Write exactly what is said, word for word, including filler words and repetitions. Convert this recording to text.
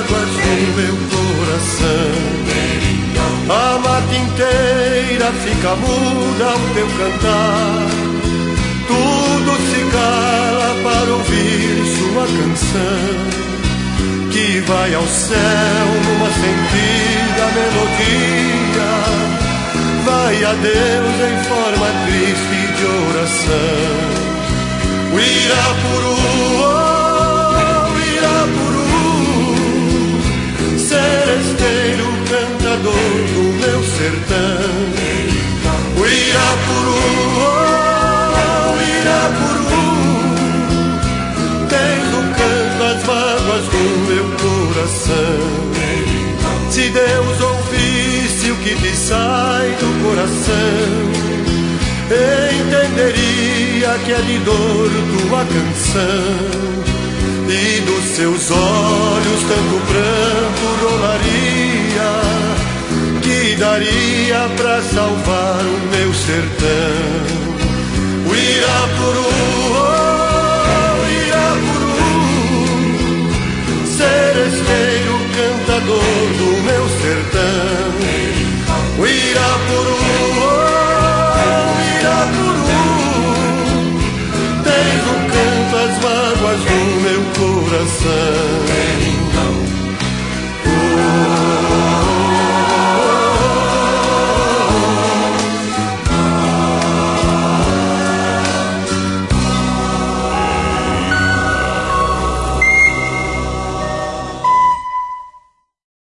mágoas no meu coração. A mata inteira fica muda ao teu cantar, tudo se cala para ouvir sua canção, que vai ao céu numa sentida melodia, vai a Deus em forma triste de oração. O Irapuru, oh, Irapuru, seresteiro cantador do meu sertão. O Irapuru, oh, Irapuru, tens no canto as mágoas do meu coração. Se Deus ouvisse o que te sai do coração, entenderia que é de dor tua canção, e dos seus olhos tanto pranto rolaria, que daria pra salvar o meu sertão. O Irapuru, oh, Irapuru, seresteiro cantador do meu sertão.